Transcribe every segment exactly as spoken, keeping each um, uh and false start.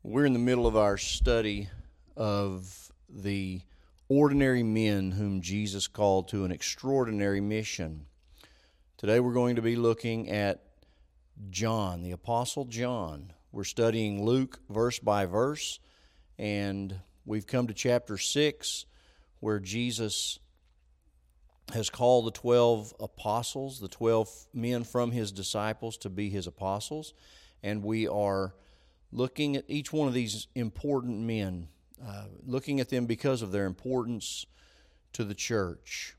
We're in the middle of our study of the ordinary men whom Jesus called to an extraordinary mission. Today we're going to be looking at John, the Apostle John. We're studying Luke verse by verse, and we've come to chapter six, where Jesus has called the twelve apostles, the twelve men from his disciples, to be his apostles, and we are looking at each one of these important men, uh, looking at them because of their importance to the church.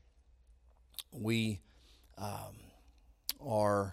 We um, are,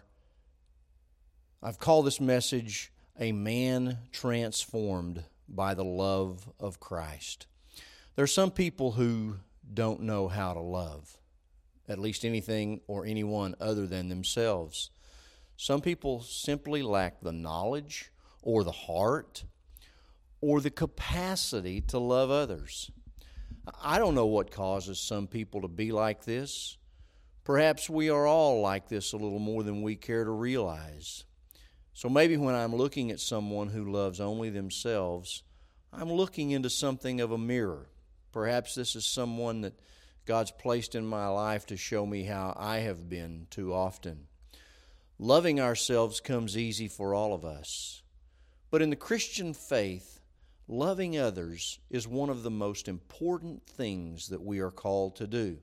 I've called this message, A Man Transformed by the Love of Christ. There are some people who don't know how to love, at least anything or anyone other than themselves. Some people simply lack the knowledge or the heart, or the capacity to love others. I don't know what causes some people to be like this. Perhaps we are all like this a little more than we care to realize. So maybe when I'm looking at someone who loves only themselves, I'm looking into something of a mirror. Perhaps this is someone that God's placed in my life to show me how I have been too often. Loving ourselves comes easy for all of us. But in the Christian faith, loving others is one of the most important things that we are called to do.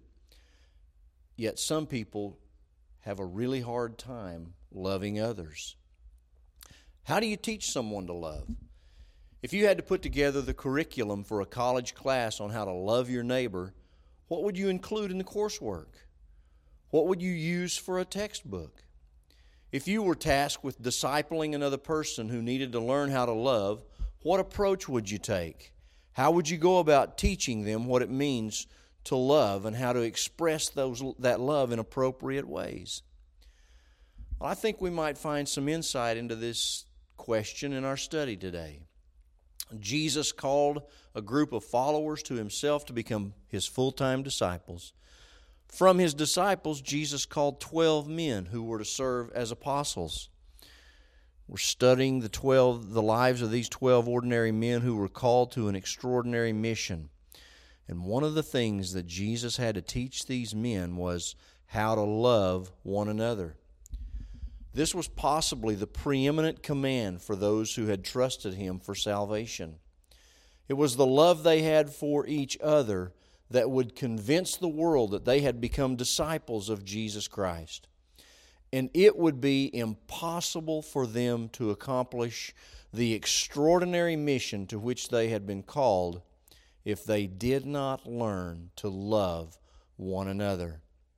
Yet some people have a really hard time loving others. How do you teach someone to love? If you had to put together the curriculum for a college class on how to love your neighbor, what would you include in the coursework? What would you use for a textbook? If you were tasked with discipling another person who needed to learn how to love, what approach would you take? How would you go about teaching them what it means to love and how to express those that love in appropriate ways? Well, I think we might find some insight into this question in our study today. Jesus called a group of followers to himself to become his full-time disciples. From his disciples, Jesus called twelve men who were to serve as apostles. We're studying the twelve, the lives of these twelve ordinary men who were called to an extraordinary mission. And one of the things that Jesus had to teach these men was how to love one another. This was possibly the preeminent command for those who had trusted him for salvation. It was the love they had for each other that would convince the world that they had become disciples of Jesus Christ. And it would be impossible for them to accomplish the extraordinary mission to which they had been called if they did not learn to love one another.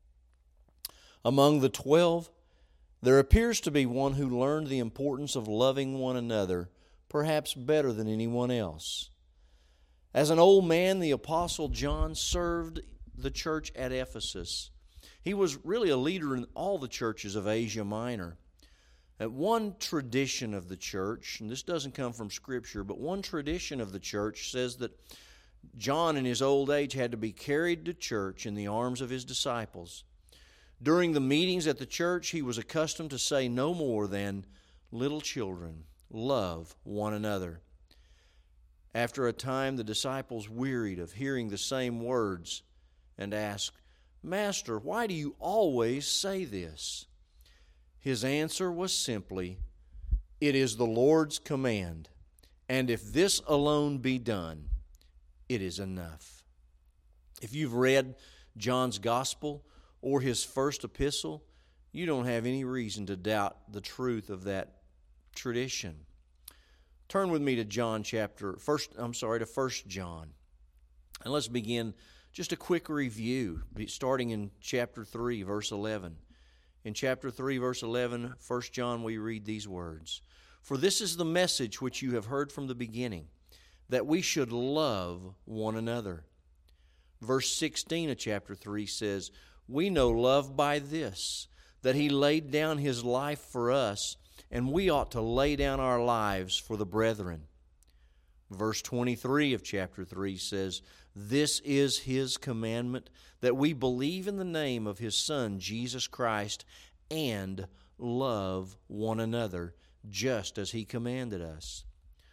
Among the twelve, there appears to be one who learned the importance of loving one another perhaps better than anyone else. As an old man, the Apostle John served the church at Ephesus. He was really a leader in all the churches of Asia Minor. And one tradition of the church, and this doesn't come from Scripture, but one tradition of the church says that John in his old age had to be carried to church in the arms of his disciples. During the meetings at the church, he was accustomed to say no more than, "Little children, love one another." After a time, the disciples wearied of hearing the same words and asked, "Master, why do you always say this?" His answer was simply, "It is the Lord's command, and if this alone be done, it is enough." If you've read John's Gospel or his first epistle, you don't have any reason to doubt the truth of that tradition. Turn with me to John chapter first. I'm sorry to First John, and let's begin just a quick review, starting in chapter three, verse eleven. In chapter three, verse eleven, First John, we read these words: "For this is the message which you have heard from the beginning, that we should love one another." Verse sixteen of chapter three says, "We know love by this, that he laid down his life for us, and we ought to lay down our lives for the brethren." Verse twenty-three of chapter three says, "This is his commandment, that we believe in the name of his Son, Jesus Christ, and love one another, just as he commanded us."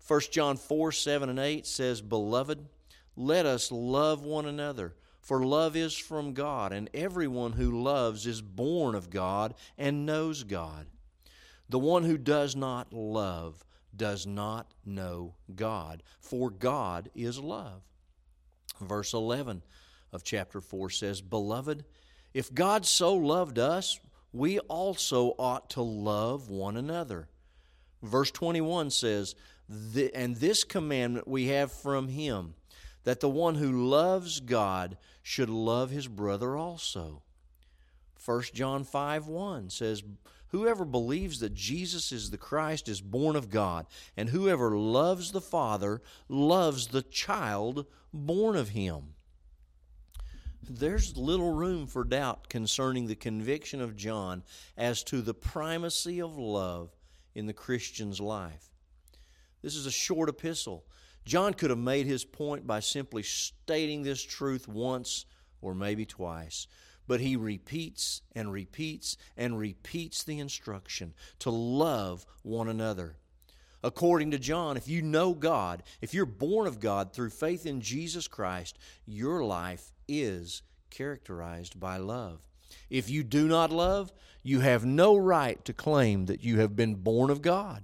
First John four, seven, and eight says, "Beloved, let us love one another, for love is from God, and everyone who loves is born of God and knows God. The one who does not love does not know God, for God is love." Verse eleven of chapter four says, "Beloved, if God so loved us, we also ought to love one another." Verse twenty-one says, "And this commandment we have from Him, that the one who loves God should love his brother also." First John five, one says, "Whoever believes that Jesus is the Christ is born of God, and whoever loves the Father loves the child born of Him." There's little room for doubt concerning the conviction of John as to the primacy of love in the Christian's life. This is a short epistle. John could have made his point by simply stating this truth once or maybe twice, but he repeats and repeats and repeats the instruction to love one another. According to John, if you know God, if you're born of God through faith in Jesus Christ, your life is characterized by love. If you do not love, you have no right to claim that you have been born of God.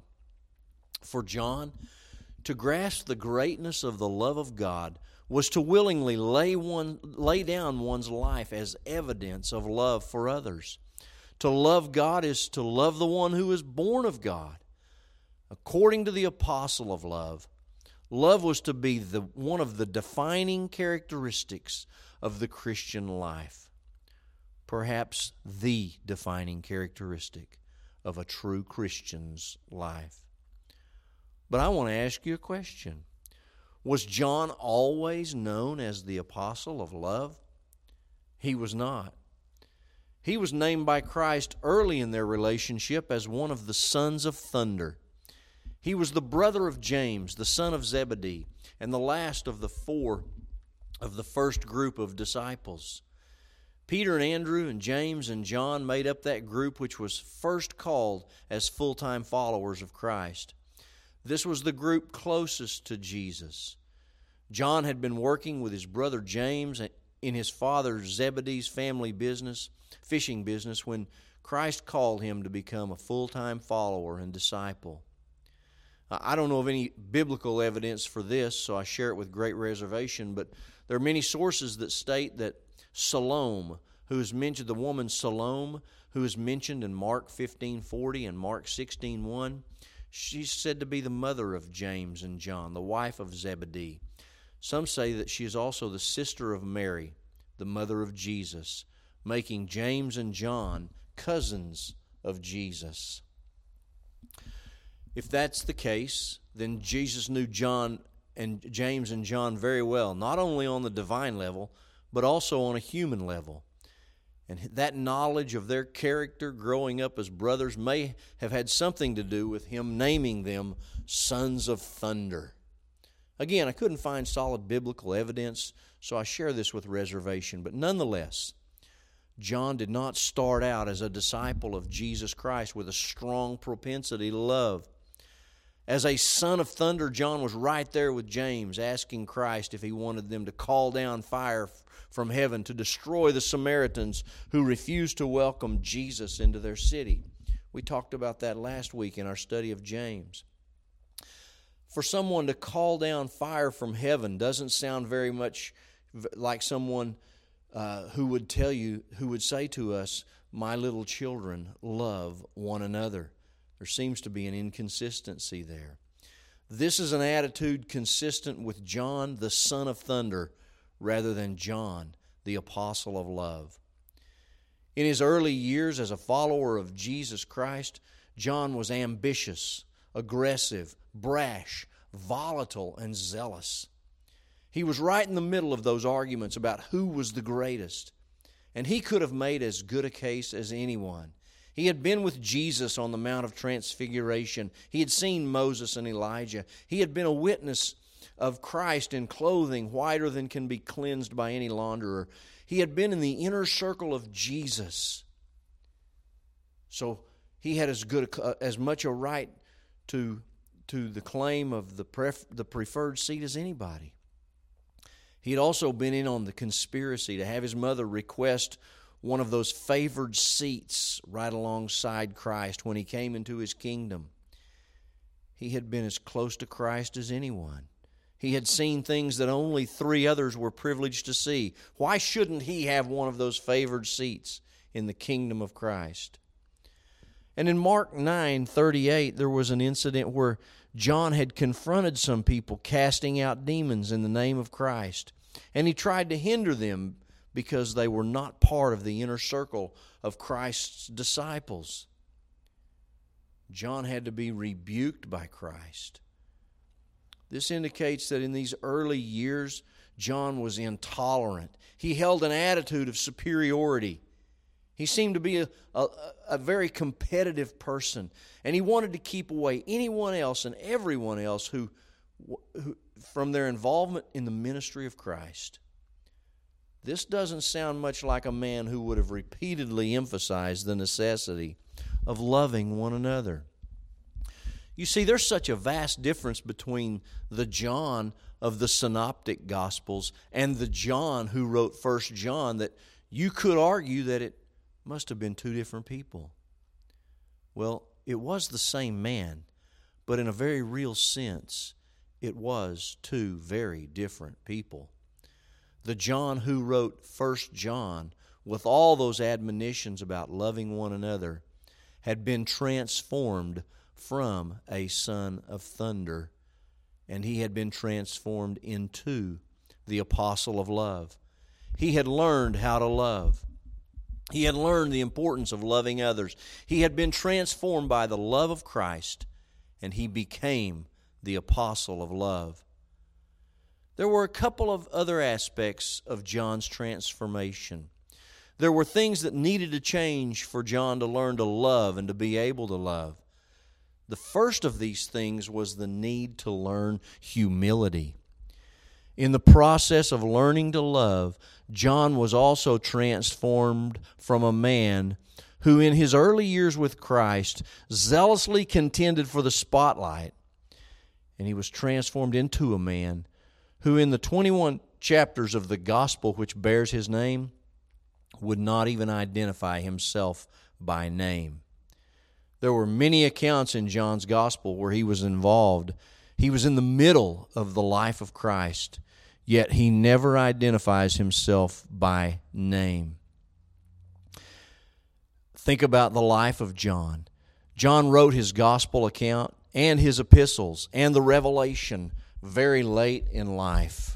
For John, to grasp the greatness of the love of God was to willingly lay one lay down one's life as evidence of love for others. To love God is to love the one who is born of God. According to the apostle of love, love was to be the one of the defining characteristics of the Christian life. Perhaps the defining characteristic of a true Christian's life. But I want to ask you a question. Was John always known as the apostle of love? He was not. He was named by Christ early in their relationship as one of the sons of thunder. He was the brother of James, the son of Zebedee, and the last of the four of the first group of disciples. Peter and Andrew and James and John made up that group which was first called as full-time followers of Christ. This was the group closest to Jesus. John had been working with his brother James in his father Zebedee's family business, fishing business, when Christ called him to become a full-time follower and disciple. I don't know of any biblical evidence for this, so I share it with great reservation, but there are many sources that state that Salome, who is mentioned, the woman Salome, who is mentioned in Mark fifteen forty and Mark sixteen one, she's said to be the mother of James and John, the wife of Zebedee. Some say that she is also the sister of Mary, the mother of Jesus, making James and John cousins of Jesus. If that's the case, then Jesus knew John and James and John very well, not only on the divine level, but also on a human level. And that knowledge of their character growing up as brothers may have had something to do with him naming them sons of thunder. Again, I couldn't find solid biblical evidence, so I share this with reservation. But nonetheless, John did not start out as a disciple of Jesus Christ with a strong propensity to love. As a son of thunder, John was right there with James, asking Christ if he wanted them to call down fire from heaven to destroy the Samaritans who refused to welcome Jesus into their city. We talked about that last week in our study of James. For someone to call down fire from heaven doesn't sound very much like someone uh, who would tell you, who would say to us, "My little children, love one another." There seems to be an inconsistency there. This is an attitude consistent with John, the son of thunder, rather than John, the apostle of love. In his early years as a follower of Jesus Christ, John was ambitious, aggressive, brash, volatile, and zealous. He was right in the middle of those arguments about who was the greatest, and he could have made as good a case as anyone. He had been with Jesus on the Mount of Transfiguration. He had seen Moses and Elijah. He had been a witness of Christ in clothing whiter than can be cleansed by any launderer. He had been in the inner circle of Jesus. So he had as good a, as much a right to to the claim of the pref- the preferred seat as anybody. He had also been in on the conspiracy to have his mother request one of those favored seats right alongside Christ when he came into his kingdom. He had been as close to Christ as anyone. He had seen things that only three others were privileged to see. Why shouldn't he have one of those favored seats in the kingdom of Christ? And in Mark nine thirty-eight, there was an incident where John had confronted some people casting out demons in the name of Christ. And he tried to hinder them because they were not part of the inner circle of Christ's disciples. John had to be rebuked by Christ. This indicates that in these early years, John was intolerant. He held an attitude of superiority. He seemed to be a, a, a very competitive person, and he wanted to keep away anyone else and everyone else who, who from their involvement in the ministry of Christ. This doesn't sound much like a man who would have repeatedly emphasized the necessity of loving one another. You see, there's such a vast difference between the John of the Synoptic Gospels and the John who wrote First John that you could argue that it must have been two different people. Well, it was the same man, but in a very real sense, it was two very different people. The John who wrote First John, with all those admonitions about loving one another, had been transformed from a son of thunder, and he had been transformed into the apostle of love. He had learned how to love. He had learned the importance of loving others. He had been transformed by the love of Christ, and he became the apostle of love. There were a couple of other aspects of John's transformation. There were things that needed to change for John to learn to love and to be able to love. The first of these things was the need to learn humility. In the process of learning to love, John was also transformed from a man who in his early years with Christ zealously contended for the spotlight, and he was transformed into a man who in the twenty-one chapters of the gospel which bears his name would not even identify himself by name. There were many accounts in John's gospel where he was involved. He was in the middle of the life of Christ, yet he never identifies himself by name. Think about the life of John. John wrote his gospel account and his epistles and the Revelation very late in life.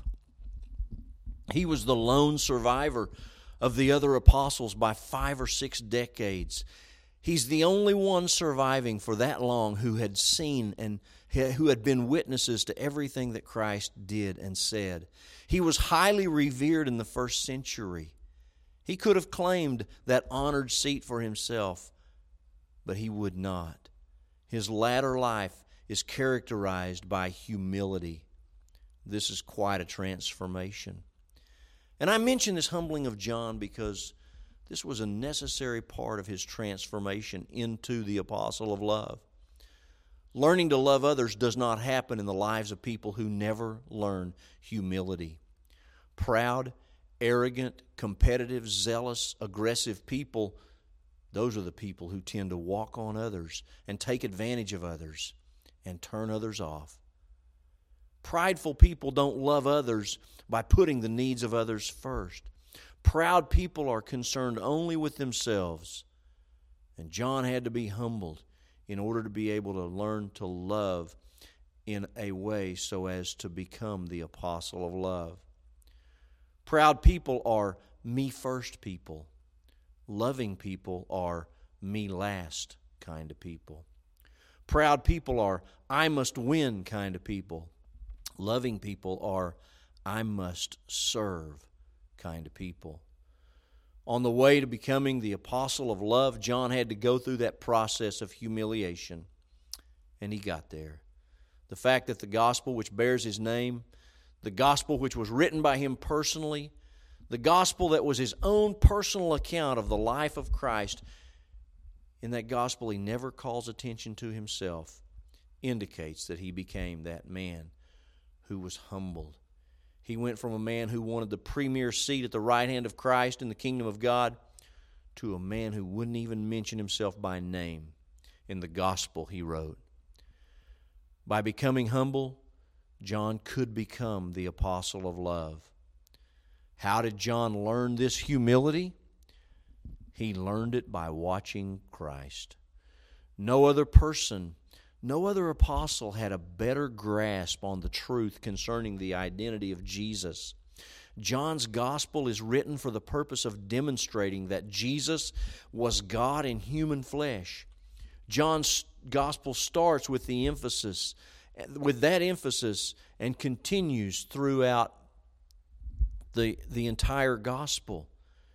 He was the lone survivor of the other apostles by five or six decades. He's the only one surviving for that long who had seen and who had been witnesses to everything that Christ did and said. He was highly revered in the first century. He could have claimed that honored seat for himself, but he would not. His latter life is characterized by humility. This is quite a transformation. And I mention this humbling of John because this was a necessary part of his transformation into the apostle of love. Learning to love others does not happen in the lives of people who never learn humility. Proud, arrogant, competitive, zealous, aggressive people, those are the people who tend to walk on others and take advantage of others and turn others off. Prideful people don't love others by putting the needs of others first. Proud people are concerned only with themselves. And John had to be humbled in order to be able to learn to love in a way so as to become the apostle of love. Proud people are me first people. Loving people are me last kind of people. Proud people are I must win kind of people. Loving people are I must serve kind of people. On the way to becoming the apostle of love, John had to go through that process of humiliation, and he got there. The fact that the gospel which bears his name, the gospel which was written by him personally, the gospel that was his own personal account of the life of Christ, in that gospel he never calls attention to himself. indicates that he became that man who was humbled. He went from a man who wanted the premier seat at the right hand of Christ in the kingdom of God to a man who wouldn't even mention himself by name in the gospel he wrote. By becoming humble, John could become the apostle of love. How did John learn this humility? He learned it by watching Christ. No other person, no other apostle had a better grasp on the truth concerning the identity of Jesus. John's gospel is written for the purpose of demonstrating that Jesus was God in human flesh. John's gospel starts with the emphasis, with that emphasis, and continues throughout the, the entire gospel.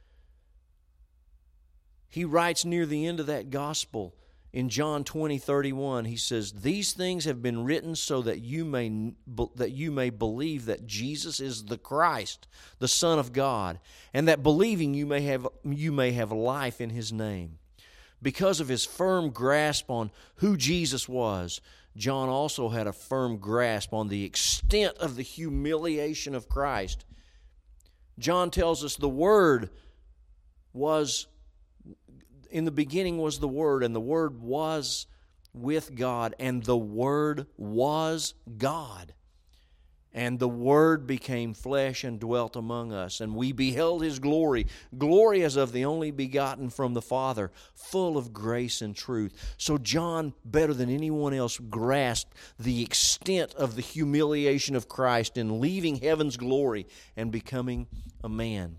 He writes near the end of that gospel in John twenty thirty-one, he says, "These things have been written so that you may that you may believe that Jesus is the Christ, the Son of God, and that believing you may have you may have life in His name." Because of his firm grasp on who Jesus was, John also had a firm grasp on the extent of the humiliation of Christ. John tells us the Word was, in the beginning was the Word, and the Word was with God, and the Word was God. And the Word became flesh and dwelt among us, and we beheld His glory, glory as of the only begotten from the Father, full of grace and truth. So John, better than anyone else, grasped the extent of the humiliation of Christ in leaving heaven's glory and becoming a man.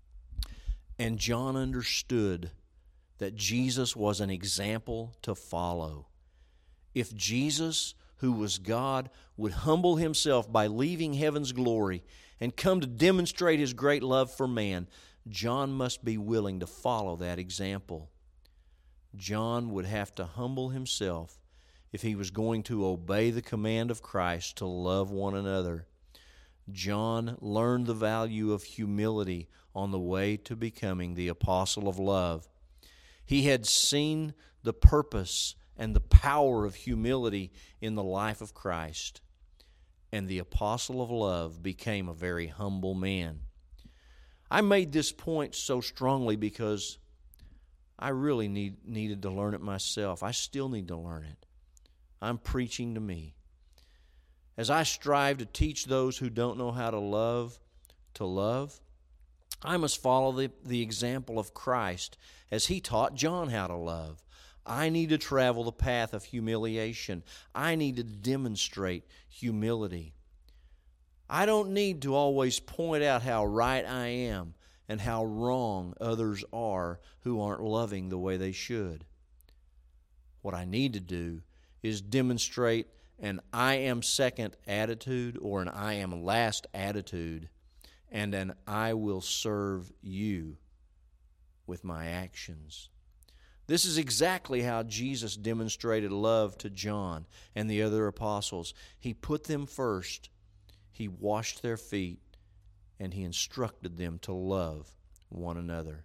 And John understood that Jesus was an example to follow. If Jesus, who was God, would humble Himself by leaving heaven's glory and come to demonstrate His great love for man, John must be willing to follow that example. John would have to humble himself if he was going to obey the command of Christ to love one another. John learned the value of humility on the way to becoming the apostle of love. He had seen the purpose and the power of humility in the life of Christ, and the apostle of love became a very humble man. I made this point so strongly because I really need, needed to learn it myself. I still need to learn it. I'm preaching to me. As I strive to teach those who don't know how to love, to love, I must follow the, the example of Christ as He taught John how to love. I need to travel the path of humiliation. I need to demonstrate humility. I don't need to always point out how right I am and how wrong others are who aren't loving the way they should. What I need to do is demonstrate an I am second attitude or an I am last attitude and an I will serve you with my actions. This is exactly how Jesus demonstrated love to John and the other apostles. He put them first, He washed their feet, and He instructed them to love one another.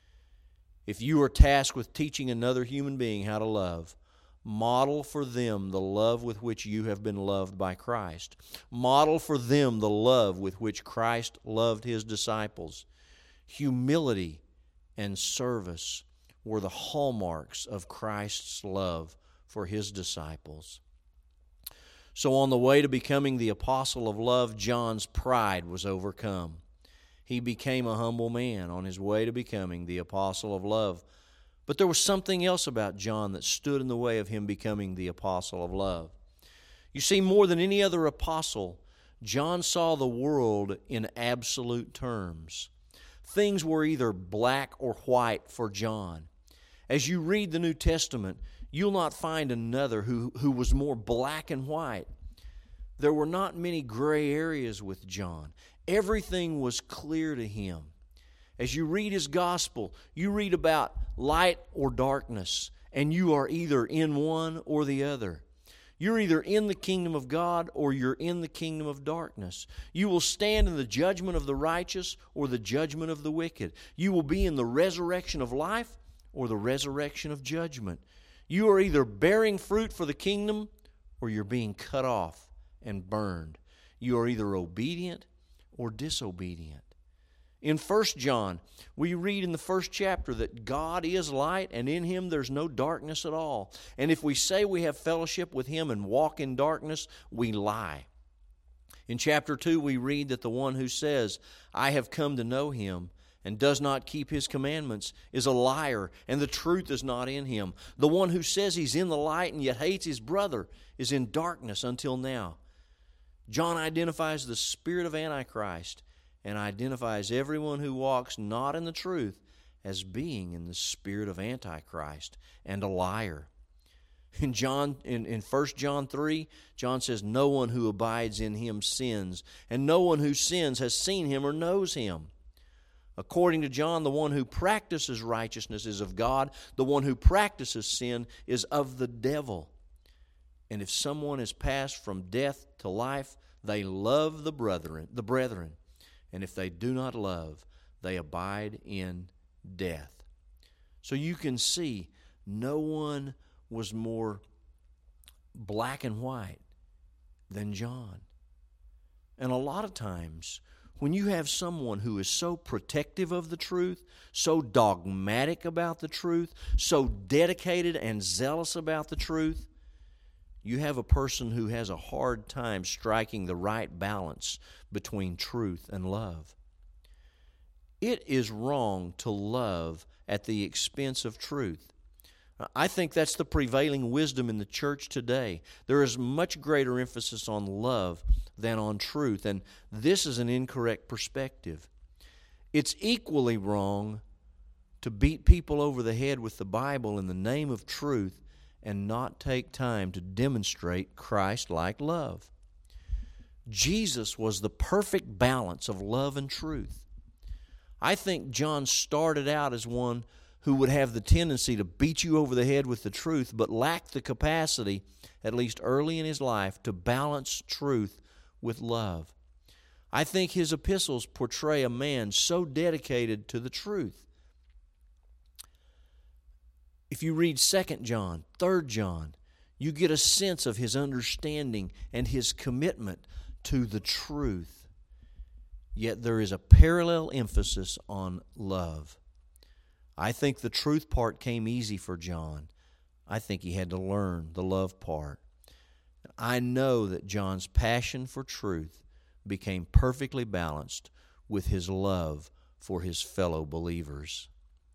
If you are tasked with teaching another human being how to love, model for them the love with which you have been loved by Christ. Model for them the love with which Christ loved His disciples. Humility and service were the hallmarks of Christ's love for His disciples. So on the way to becoming the apostle of love, John's pride was overcome. He became a humble man on his way to becoming the apostle of love. But there was something else about John that stood in the way of him becoming the apostle of love. You see, more than any other apostle, John saw the world in absolute terms. Things were either black or white for John. As you read the New Testament, you'll not find another who, who was more black and white. There were not many gray areas with John. Everything was clear to him. As you read his gospel, you read about light or darkness, and you are either in one or the other. You're either in the kingdom of God or you're in the kingdom of darkness. You will stand in the judgment of the righteous or the judgment of the wicked. You will be in the resurrection of life or the resurrection of judgment. You are either bearing fruit for the kingdom or you're being cut off and burned. You are either obedient or disobedient. In First John, we read in the first chapter that God is light, and in Him there's no darkness at all. And if we say we have fellowship with Him and walk in darkness, we lie. In chapter two, we read that the one who says, I have come to know Him, and does not keep His commandments is a liar, and the truth is not in him. The one who says he's in the light and yet hates his brother is in darkness until now. John identifies the spirit of Antichrist and identifies everyone who walks not in the truth as being in the spirit of Antichrist and a liar. In John, in, in First John three, John says, no one who abides in Him sins, and no one who sins has seen Him or knows Him. According to John, the one who practices righteousness is of God. The one who practices sin is of the devil. And if someone is passed from death to life, they love the brethren, the brethren. And if they do not love, they abide in death. So you can see no one was more black and white than John. And a lot of times, when you have someone who is so protective of the truth, so dogmatic about the truth, so dedicated and zealous about the truth, you have a person who has a hard time striking the right balance between truth and love. It is wrong to love at the expense of truth. I think that's the prevailing wisdom in the church today. There is much greater emphasis on love than on truth, and this is an incorrect perspective. It's equally wrong to beat people over the head with the Bible in the name of truth and not take time to demonstrate Christ-like love. Jesus was the perfect balance of love and truth. I think John started out as one who would have the tendency to beat you over the head with the truth, but lacked the capacity, at least early in his life, to balance truth with love. I think his epistles portray a man so dedicated to the truth. If you read Second John, Third John, you get a sense of his understanding and his commitment to the truth. Yet there is a parallel emphasis on love. I think the truth part came easy for John. I think he had to learn the love part. I know that John's passion for truth became perfectly balanced with his love for his fellow believers.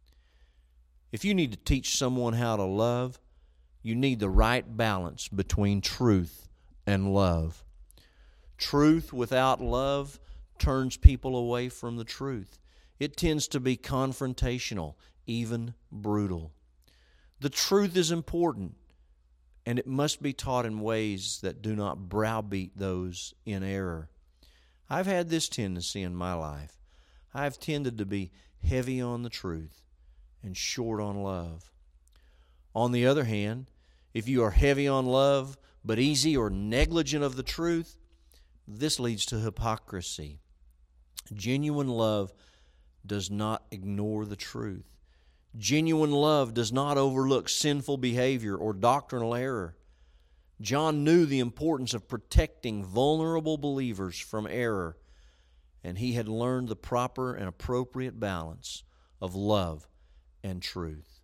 If you need to teach someone how to love, you need the right balance between truth and love. Truth without love turns people away from the truth. It tends to be confrontational, even brutal. The truth is important, and it must be taught in ways that do not browbeat those in error. I've had this tendency in my life. I've tended to be heavy on the truth and short on love. On the other hand, if you are heavy on love but easy or negligent of the truth, this leads to hypocrisy. Genuine love does not ignore the truth. Genuine love does not overlook sinful behavior or doctrinal error. John knew the importance of protecting vulnerable believers from error, and he had learned the proper and appropriate balance of love and truth.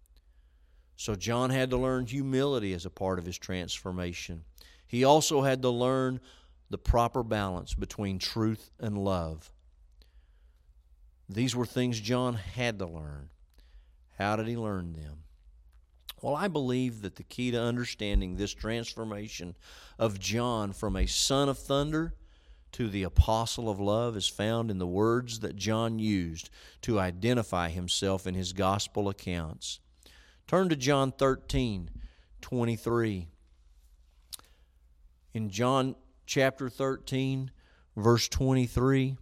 So John had to learn humility as a part of his transformation. He also had to learn the proper balance between truth and love. These were things John had to learn. How did he learn them? Well, I believe that the key to understanding this transformation of John from a son of thunder to the apostle of love is found in the words that John used to identify himself in his gospel accounts. Turn to John thirteen twenty-three. In John chapter thirteen, verse twenty-three,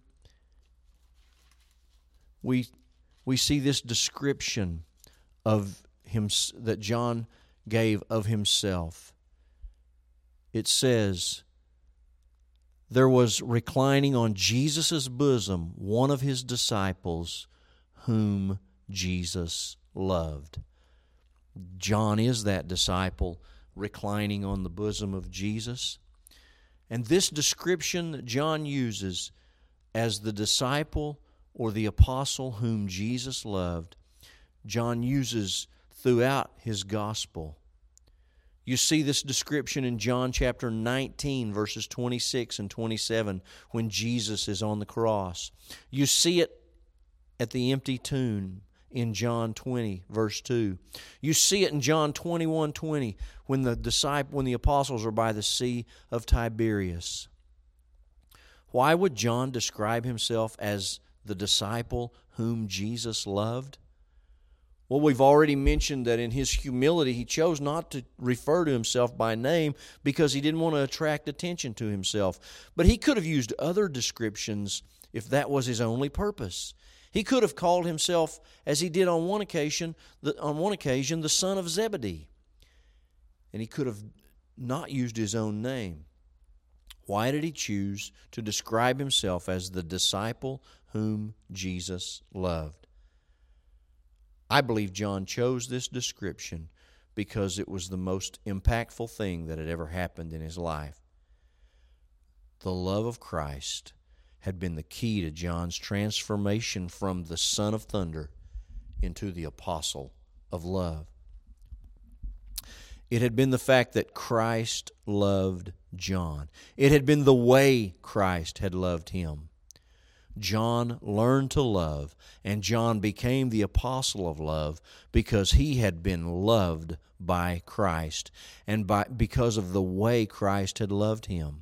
we we see this description of him that John gave of himself. It says, there was reclining on Jesus' bosom one of his disciples whom Jesus loved. John is that disciple reclining on the bosom of Jesus. And this description that John uses as the disciple or the apostle whom Jesus loved, John uses throughout his gospel. You see this description in John chapter nineteen, verses twenty-six and twenty-seven, when Jesus is on the cross. You see it at the empty tomb in John twenty, verse two. You see it in John twenty-one twenty, when the disciple, when the apostles are by the Sea of Tiberias. Why would John describe himself as the disciple whom Jesus loved? Well, we've already mentioned that in his humility, he chose not to refer to himself by name because he didn't want to attract attention to himself. But he could have used other descriptions if that was his only purpose. He could have called himself, as he did on one occasion, the, on one occasion, the son of Zebedee. And he could have not used his own name. Why did he choose to describe himself as the disciple whom Jesus loved? I believe John chose this description because it was the most impactful thing that had ever happened in his life. The love of Christ had been the key to John's transformation from the son of thunder into the apostle of love. It had been the fact that Christ loved John. It had been the way Christ had loved him. John learned to love, and John became the apostle of love because he had been loved by Christ and by because of the way Christ had loved him.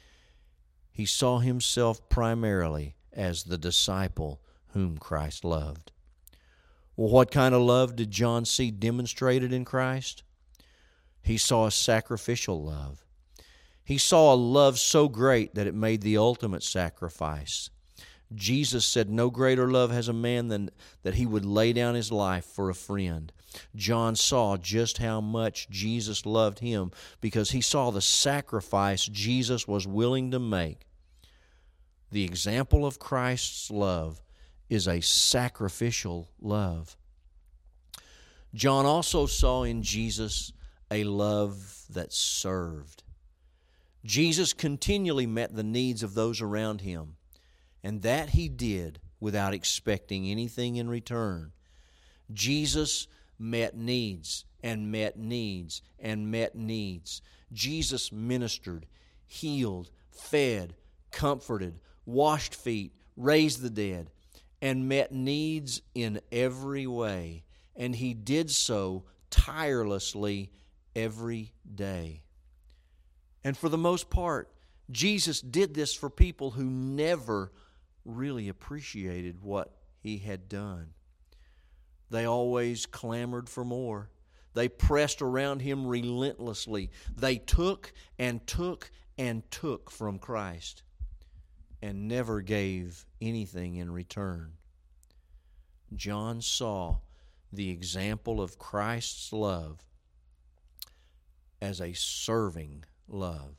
He saw himself primarily as the disciple whom Christ loved. Well, what kind of love did John see demonstrated in Christ? He saw a sacrificial love. He saw a love so great that it made the ultimate sacrifice. Jesus said, "No greater love has a man than that he would lay down his life for a friend." John saw just how much Jesus loved him because he saw the sacrifice Jesus was willing to make. The example of Christ's love is a sacrificial love. John also saw in Jesus a love that served. Jesus continually met the needs of those around him. And that he did without expecting anything in return. Jesus met needs and met needs and met needs. Jesus ministered, healed, fed, comforted, washed feet, raised the dead, and met needs in every way. And he did so tirelessly every day. And for the most part, Jesus did this for people who never really appreciated what he had done. They always clamored for more. They pressed around him relentlessly. They took and took and took from Christ and never gave anything in return. John saw the example of Christ's love as a serving love.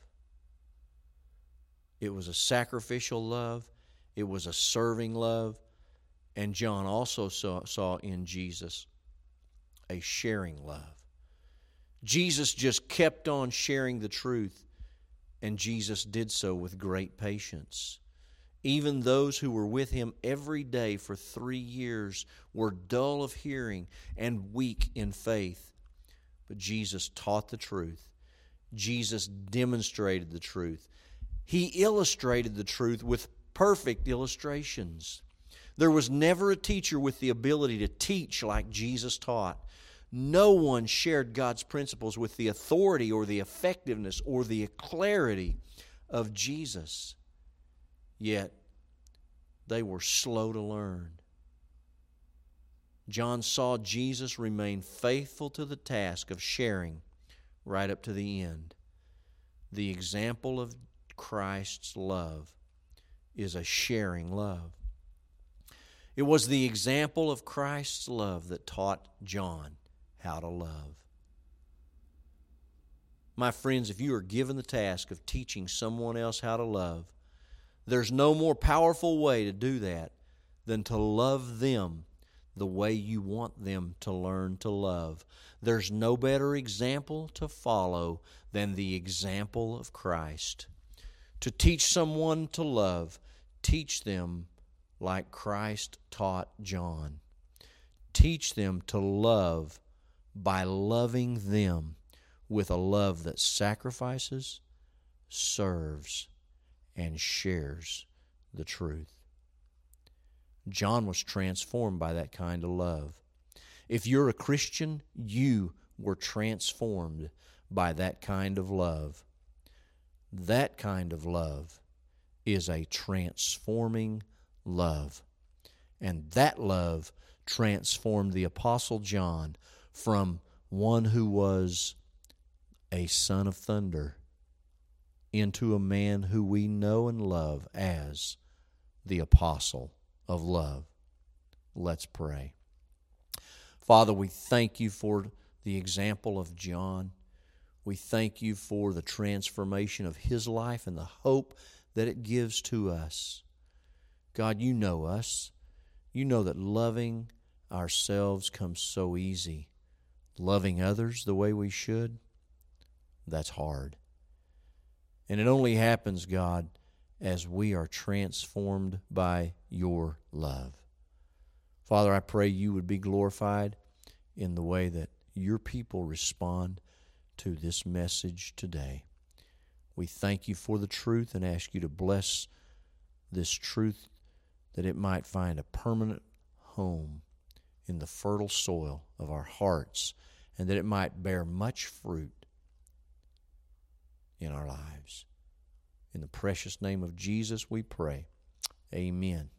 It was a sacrificial love. It was a serving love. And John also saw, saw in Jesus a sharing love. Jesus just kept on sharing the truth, and Jesus did so with great patience. Even those who were with him every day for three years were dull of hearing and weak in faith. But Jesus taught the truth. Jesus demonstrated the truth. He illustrated the truth with perfect illustrations. There was never a teacher with the ability to teach like Jesus taught. No one shared God's principles with the authority or the effectiveness or the clarity of Jesus. Yet, they were slow to learn. John saw Jesus remain faithful to the task of sharing right up to the end. The example of Christ's love is a sharing love. It was the example of Christ's love that taught John how to love. My friends, if you are given the task of teaching someone else how to love, there's no more powerful way to do that than to love them the way you want them to learn to love. There's no better example to follow than the example of Christ. To teach someone to love, teach them like Christ taught John. Teach them to love by loving them with a love that sacrifices, serves, and shares the truth. John was transformed by that kind of love. If you're a Christian, you were transformed by that kind of love. That kind of love is a transforming love. And that love transformed the Apostle John from one who was a son of thunder into a man who we know and love as the Apostle of love. Let's pray. Father, we thank you for the example of John. We thank you for the transformation of his life and the hope that it gives to us. God, you know us. You know that loving ourselves comes so easy. Loving others the way we should, that's hard. And it only happens, God, as we are transformed by your love. Father, I pray you would be glorified in the way that your people respond to this message today. We thank you for the truth and ask you to bless this truth that it might find a permanent home in the fertile soil of our hearts and that it might bear much fruit in our lives. In the precious name of Jesus we pray. Amen.